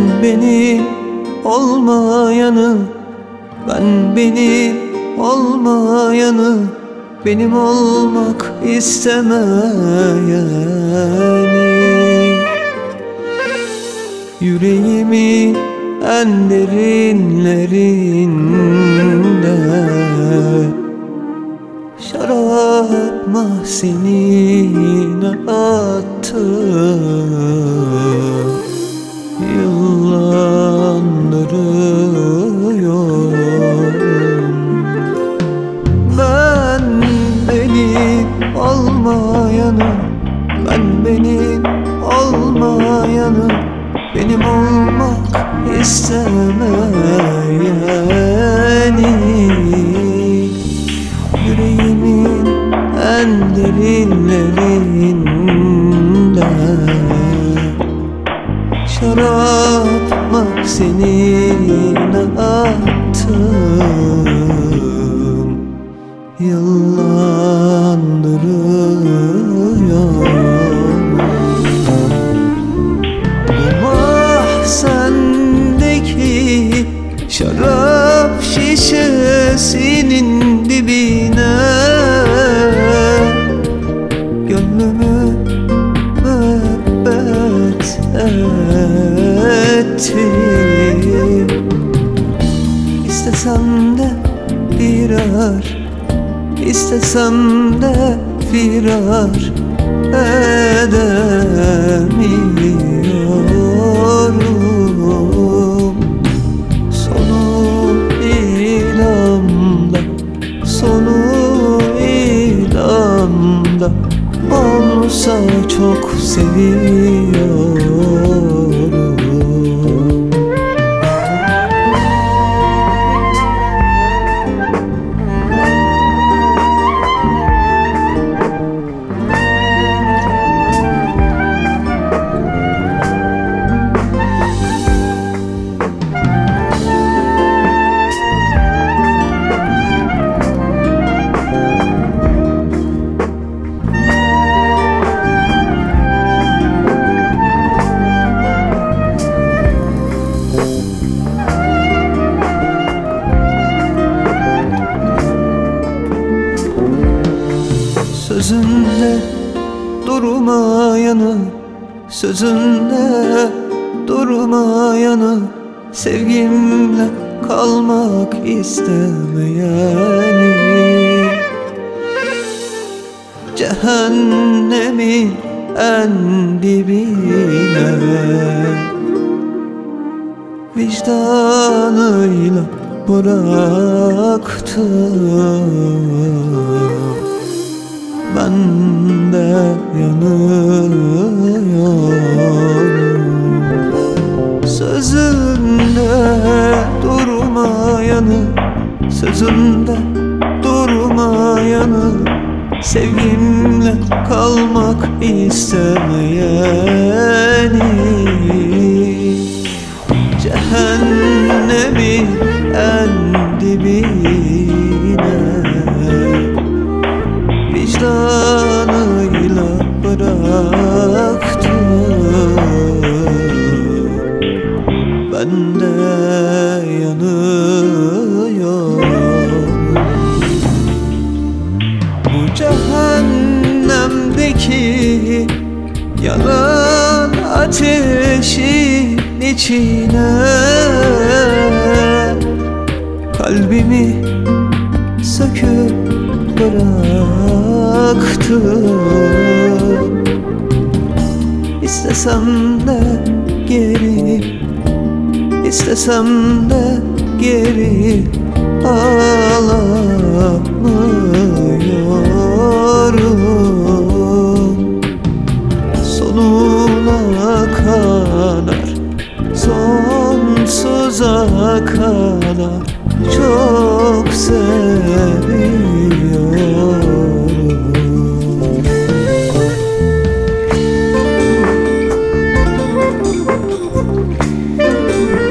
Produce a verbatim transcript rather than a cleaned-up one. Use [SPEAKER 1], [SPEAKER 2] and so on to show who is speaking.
[SPEAKER 1] benim olmayanı, ben benim olmayanı, benim olmak istemeyeni, yüreğimin en derinlerinde şarap mahzenine attım. Yıllandırıyorum. Ben benim olmayanı, ben benim olmayanı, benim olmak istemeyeni, yüreğimin en derinlerinde şarap mahzenine attım. Yıllandırıyorum. Bu mahzendeki şarap şişesinin dibine gönlümü müebbet ettim. İstesem de firar, istesem de firar edemiyorum. Sonu ilamda, sonu ilamda olsa çok seviyorum. Sözünde durmayanı, sözünde durmayanı, sevgimle kalmak istemeyeni, cehennemin en dibine vicdanıyla bıraktım. Ben de yanıyorum. Sözünde durmayanı, sözünde durmayanı, sevgimle kalmak istemeyeni, cehennemin en dibine vicdanıyla bıraktı. Ben de yanıyorum. Bu cehennemdeki yanan ateşin içine kalbimi söküp bıraktım. İstesem de geri, istesem de geri alamıyorum. Sonuna kadar, sonsuza kadar çok seviyorum.